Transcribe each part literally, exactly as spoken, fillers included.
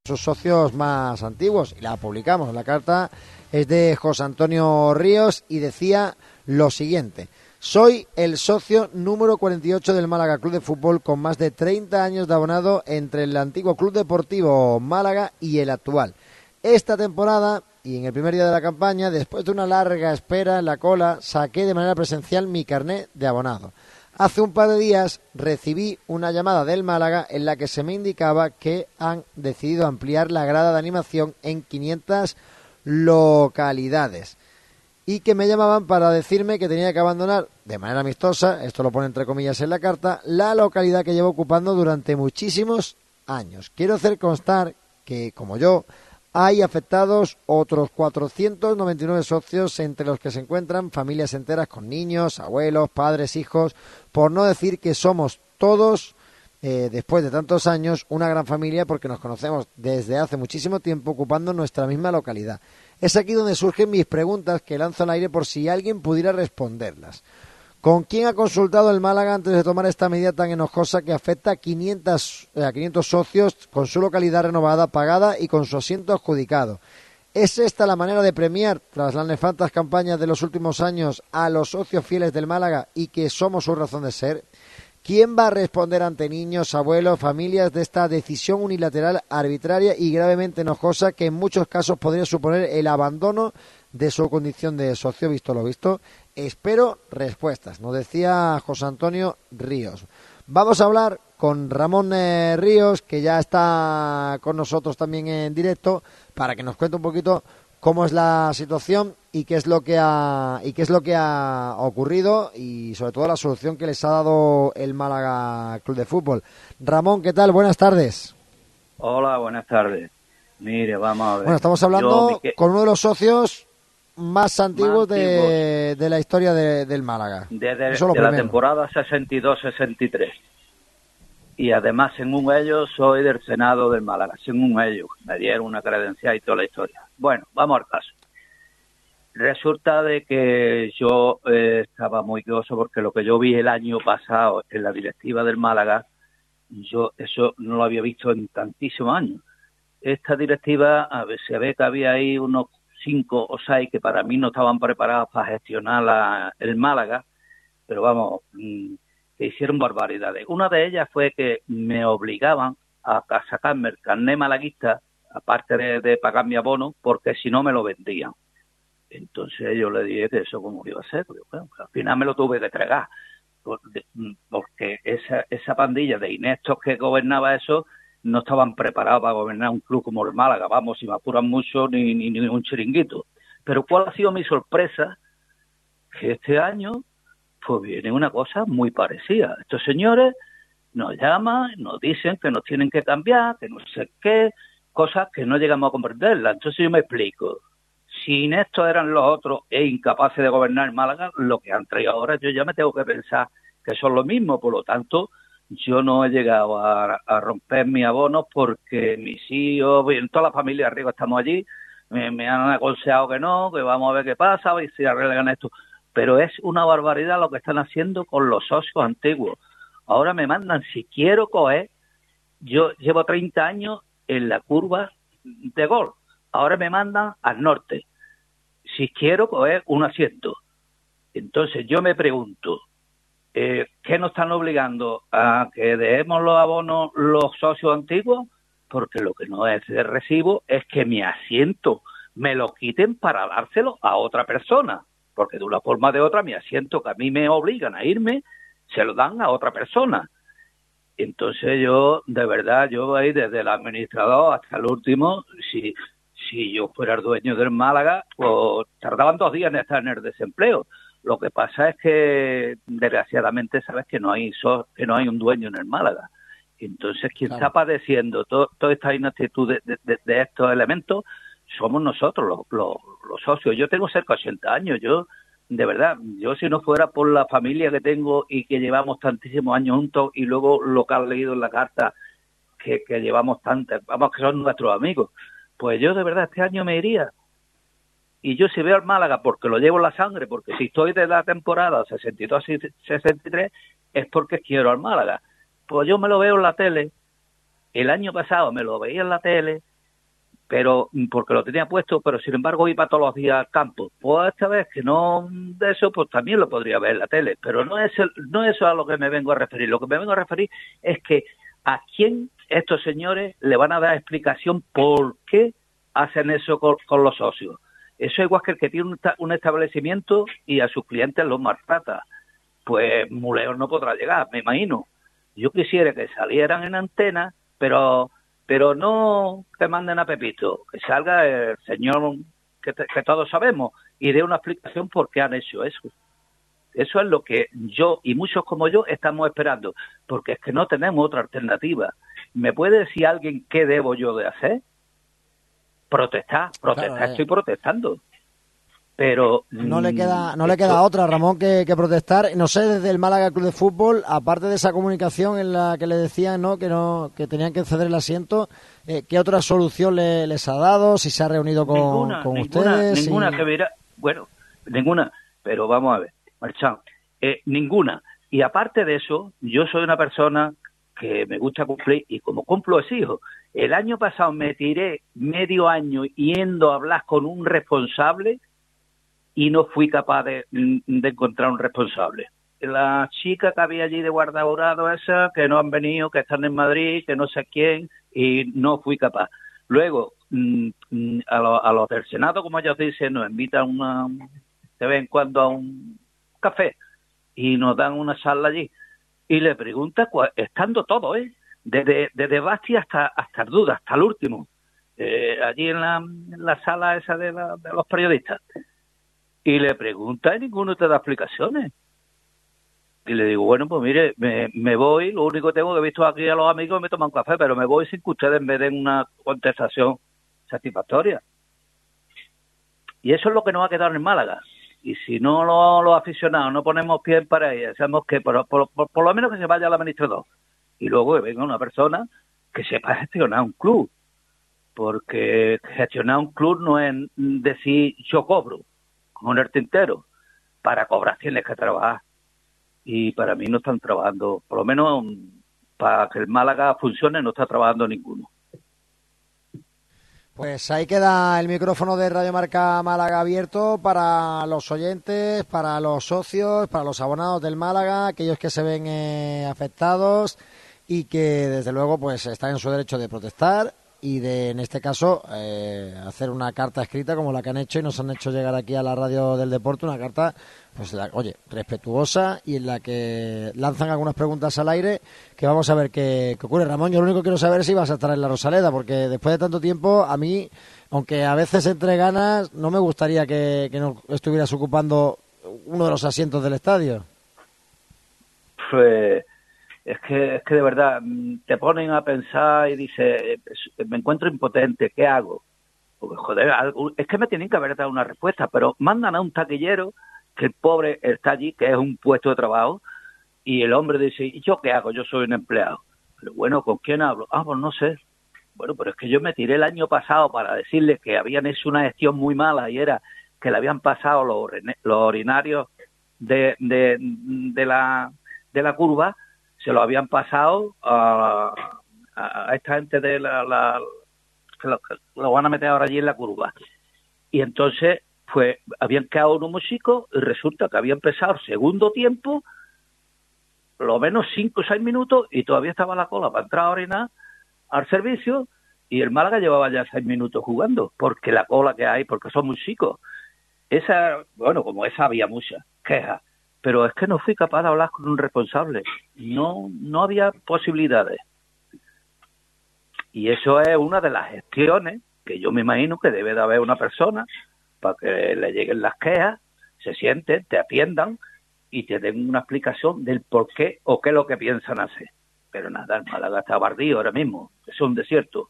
sus socios más antiguos y la publicamos. La carta es de José Antonio Ríos y decía lo siguiente: soy el socio número cuarenta y ocho del Málaga Club de Fútbol, con más de treinta años de abonado entre el antiguo Club Deportivo Málaga y el actual. Esta temporada y en el primer día de la campaña, después de una larga espera en la cola, saqué de manera presencial mi carné de abonado. Hace un par de días recibí una llamada del Málaga en la que se me indicaba que han decidido ampliar la grada de animación en quinientas localidades y que me llamaban para decirme que tenía que abandonar de manera amistosa, esto lo pone entre comillas en la carta, la localidad que llevo ocupando durante muchísimos años. Quiero hacer constar que, como yo, hay afectados otros cuatrocientos noventa y nueve socios, entre los que se encuentran familias enteras con niños, abuelos, padres, hijos, por no decir que somos todos, eh, después de tantos años, una gran familia, porque nos conocemos desde hace muchísimo tiempo ocupando nuestra misma localidad. Es aquí donde surgen mis preguntas, que lanzo al aire por si alguien pudiera responderlas. ¿Con quién ha consultado el Málaga antes de tomar esta medida tan enojosa que afecta a quinientos, a quinientos socios con su localidad renovada, pagada y con su asiento adjudicado? ¿Es esta la manera de premiar, tras las nefastas campañas de los últimos años, a los socios fieles del Málaga y que somos su razón de ser? ¿Quién va a responder ante niños, abuelos, familias de esta decisión unilateral, arbitraria y gravemente enojosa que en muchos casos podría suponer el abandono de su condición de socio, visto lo visto? Espero respuestas, nos decía José Antonio Ríos. Vamos a hablar con Ramón eh, Ríos, que ya está con nosotros también en directo, para que nos cuente un poquito cómo es la situación y qué es lo que ha y qué es lo que ha ocurrido y sobre todo la solución que les ha dado el Málaga Club de Fútbol. Ramón, ¿qué tal? Buenas tardes. Hola, buenas tardes. Mire, vamos a ver. Bueno, estamos hablando Yo, con uno de los socios más antiguos, más de, antiguos de la historia de, del Málaga. desde Eso es lo de la primero. temporada sesenta y dos sesenta y tres. Y además, según ellos, soy del Senado del Málaga. Según ellos, me dieron una credencial y toda la historia. Bueno, vamos al caso. Resulta de que yo eh, estaba muy curioso porque lo que yo vi el año pasado en la directiva del Málaga, yo eso no lo había visto en tantísimos años. Esta directiva, a ver, se ve que había ahí unos cinco o seis que para mí no estaban preparados para gestionar la, el Málaga, pero vamos, mmm, que hicieron barbaridades. Una de ellas fue que me obligaban a, a sacarme el carné malaguista, aparte de, de pagar mi abono, porque si no me lo vendían. Entonces yo le dije que eso cómo iba a ser, porque, bueno, al final me lo tuve que entregar, porque esa, esa pandilla de ineptos que gobernaba eso no estaban preparados para gobernar un club como el Málaga, vamos, si me apuran mucho, ni, ni, ni un chiringuito. Pero ¿cuál ha sido mi sorpresa? Que este año, pues viene una cosa muy parecida. Estos señores nos llaman, nos dicen que nos tienen que cambiar, que no sé qué, cosas que no llegamos a comprenderlas. Entonces yo me explico. Si estos eran los otros e incapaces de gobernar Málaga, lo que han traído ahora, yo ya me tengo que pensar que son lo mismo. Por lo tanto, yo no he llegado a, a romper mis abonos porque mis hijos, en toda la familia arriba estamos allí, me, me han aconsejado que no, que vamos a ver qué pasa, y si arreglan esto. Pero es una barbaridad lo que están haciendo con los socios antiguos. Ahora me mandan, si quiero coger, yo llevo treinta años en la curva de gol. Ahora me mandan al norte, si quiero coger un asiento. Entonces yo me pregunto, eh, ¿qué nos están obligando? ¿A que dejemos los abonos los socios antiguos? Porque lo que no es de recibo es que mi asiento me lo quiten para dárselo a otra persona. Porque de una forma o de otra mi asiento que a mí me obligan a irme, se lo dan a otra persona. Entonces yo, de verdad, yo ahí desde el administrador hasta el último, si... Si yo fuera el dueño del Málaga, pues tardaban dos días en estar en el desempleo. Lo que pasa es que, desgraciadamente, sabes que no hay so, que no hay un dueño en el Málaga. Entonces, quien claro. está padeciendo todo, toda esta inactitud de, de, de, de estos elementos somos nosotros, los, los, los socios. Yo tengo cerca de ochenta años. Yo, de verdad, yo si no fuera por la familia que tengo y que llevamos tantísimos años juntos y luego lo que han leído en la carta, que, que llevamos tantas, vamos, que son nuestros amigos, pues yo de verdad este año me iría. Y yo si veo al Málaga porque lo llevo en la sangre, porque si estoy de la temporada sesenta y dos sesenta y tres es porque quiero al Málaga. Pues yo me lo veo en la tele, el año pasado me lo veía en la tele pero porque lo tenía puesto, pero sin embargo iba todos los días al campo. Pues esta vez que no de eso, pues también lo podría ver en la tele, pero no es el, no es eso a lo que me vengo a referir. Lo que me vengo a referir es que a quién estos señores le van a dar explicación por qué hacen eso con, con los socios. Eso es igual que el que tiene un, un establecimiento y a sus clientes los maltrata. Pues muy lejos no podrá llegar, me imagino. Yo quisiera que salieran en antena, pero pero no que manden a Pepito, que salga el señor que, te, que todos sabemos y dé una explicación por qué han hecho eso. Eso es lo que yo y muchos como yo estamos esperando, porque es que no tenemos otra alternativa. ¿Me puede decir alguien qué debo yo de hacer? Protestar, protestar, claro, eh. Estoy protestando. Pero no le queda no esto... le queda otra, Ramón, que, que protestar. No sé, desde el Málaga Club de Fútbol, aparte de esa comunicación en la que le decían, ¿no?, que no que tenían que ceder el asiento, eh, ¿qué otra solución le, les ha dado? Si se ha reunido con, ninguna, con ninguna, ustedes. Ninguna y... que verá, bueno, ninguna, pero vamos a ver, Marchán, eh, ninguna. Y aparte de eso, yo soy una persona que me gusta cumplir, y como cumplo exijo. El año pasado me tiré medio año yendo a hablar con un responsable y no fui capaz de, de encontrar un responsable. La chica que había allí de guardadorado esa, que no han venido, que están en Madrid, que no sé quién, y no fui capaz. Luego, a, lo, a los del Senado, como ellos dicen, nos invitan una, de vez en cuando a un café y nos dan una charla allí. Y le pregunta, estando todo, ¿eh? Desde, desde Basti hasta, hasta Duda, hasta el último, eh, allí en la, en la sala esa de, la, de los periodistas. Y le pregunta y ninguno te da explicaciones. Y le digo, bueno, pues mire, me, me voy, lo único que tengo que he visto aquí a los amigos me toman un café, pero me voy sin que ustedes me den una contestación satisfactoria. Y eso es lo que nos ha quedado en Málaga. Y si no los lo aficionados no ponemos pie en pared, hacemos que por, por, por, por lo menos que se vaya el administrador. Y luego que venga una persona que sepa gestionar un club. Porque gestionar un club no es decir yo cobro con el tintero. Para cobrar tienes que trabajar. Y para mí no están trabajando, por lo menos para que el Málaga funcione no está trabajando ninguno. Pues ahí queda el micrófono de Radio Marca Málaga abierto para los oyentes, para los socios, para los abonados del Málaga, aquellos que se ven eh, afectados y que desde luego pues están en su derecho de protestar y de, en este caso, eh, hacer una carta escrita como la que han hecho y nos han hecho llegar aquí a la radio del deporte, una carta, pues, la, oye, respetuosa y en la que lanzan algunas preguntas al aire que vamos a ver qué, qué ocurre. Ramón, yo lo único que quiero saber es si vas a estar en la Rosaleda, porque después de tanto tiempo, a mí, aunque a veces entre ganas, no me gustaría que, que no estuvieras ocupando uno de los asientos del estadio. Pues... Es que, es que de verdad te ponen a pensar y dices, me encuentro impotente, ¿qué hago? Porque, joder, es que me tienen que haber dado una respuesta, pero mandan a un taquillero que el pobre está allí, que es un puesto de trabajo, y el hombre dice, ¿y yo qué hago? Yo soy un empleado. Pero bueno, ¿con quién hablo? Ah, pues no sé. Bueno, pero es que yo me tiré el año pasado para decirles que habían hecho una gestión muy mala y era que le habían pasado los, los orinarios de, de, de, la, de la curva, se lo habían pasado a, a, a esta gente de la, la que lo, que lo van a meter ahora allí en la curva. Y entonces, pues, habían quedado unos músicos y resulta que había empezado el segundo tiempo, lo menos cinco o seis minutos, y todavía estaba la cola para entrar a orinar al servicio, y el Málaga llevaba ya seis minutos jugando, porque la cola que hay, porque son músicos. Esa, bueno, como esa había muchas quejas. Pero es que no fui capaz de hablar con un responsable. No, no había posibilidades. Y eso es una de las gestiones que yo me imagino que debe de haber una persona para que le lleguen las quejas, se sienten, te atiendan y te den una explicación del por qué o qué es lo que piensan hacer. Pero nada, el Málaga está bardío ahora mismo. Es un desierto.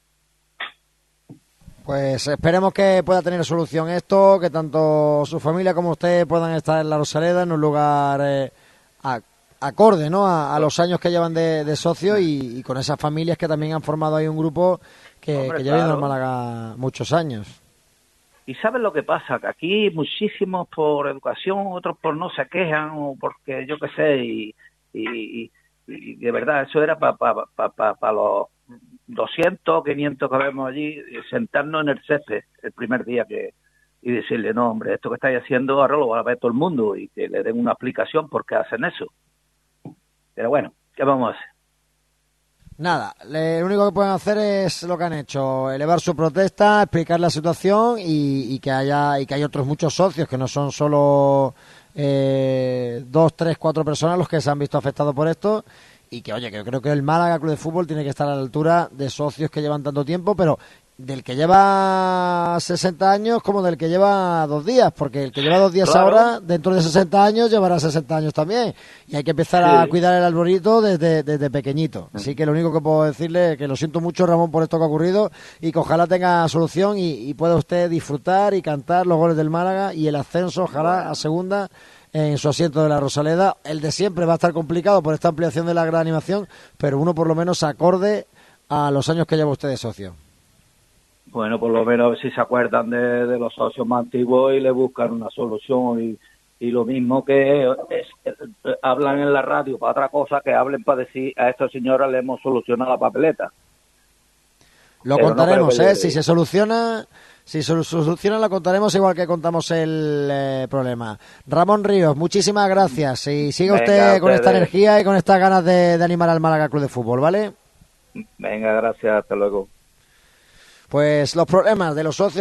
Pues esperemos que pueda tener solución esto, que tanto su familia como usted puedan estar en la Rosaleda, en un lugar eh, a, acorde, ¿no?, a, a los años que llevan de, de socio y, y con esas familias que también han formado ahí un grupo que, Hombre, que lleva claro. en Málaga muchos años. Y ¿sabes lo que pasa? Que aquí muchísimos por educación, otros por no se quejan o porque yo qué sé, y, y, y de verdad eso era para pa, pa, pa, pa los doscientos, quinientos que vemos allí, sentarnos en el césped el primer día que y decirle, no, hombre, esto que estáis haciendo ahora lo va a ver todo el mundo y que le den una explicación por qué hacen eso. Pero bueno, ¿qué vamos a hacer? Nada, le, lo único que pueden hacer es lo que han hecho, elevar su protesta, explicar la situación y, y que haya y que hay otros muchos socios que no son solo eh, dos, tres, cuatro personas los que se han visto afectados por esto y que, oye, que yo creo que el Málaga Club de Fútbol tiene que estar a la altura de socios que llevan tanto tiempo, pero del que lleva sesenta años como del que lleva dos días, porque el que lleva dos días claro. ahora, dentro de sesenta años, llevará sesenta años también. Y hay que empezar sí. a cuidar el arbolito desde, desde pequeñito. Así que lo único que puedo decirle es que lo siento mucho, Ramón, por esto que ha ocurrido y que ojalá tenga solución y, y pueda usted disfrutar y cantar los goles del Málaga y el ascenso, ojalá, a segunda en su asiento de la Rosaleda. El de siempre va a estar complicado por esta ampliación de la gran animación, pero uno por lo menos acorde a los años que lleva usted de socio. Bueno, por lo menos a ver si se acuerdan de, de los socios más antiguos y le buscan una solución. Y, y lo mismo que es, es, hablan en la radio para otra cosa, que hablen para decir a esta señora le hemos solucionado la papeleta. Lo Pero contaremos, no ¿eh? Si se soluciona, si se soluciona, lo contaremos igual que contamos el eh, problema. Ramón Ríos, muchísimas gracias. Y siga usted Venga, con esta energía y con estas ganas de, de animar al Málaga Club de Fútbol, ¿vale? Venga, gracias. Hasta luego. Pues los problemas de los socios